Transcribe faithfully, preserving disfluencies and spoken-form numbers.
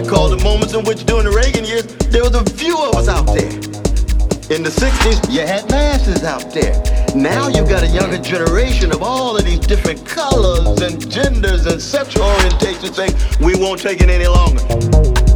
I call the moments in which during the Reagan years, there was a few of us out there. In the sixties, you had masses out there. Now you've got a younger generation of all of these different colors and genders and sexual orientations saying, we won't take it any longer.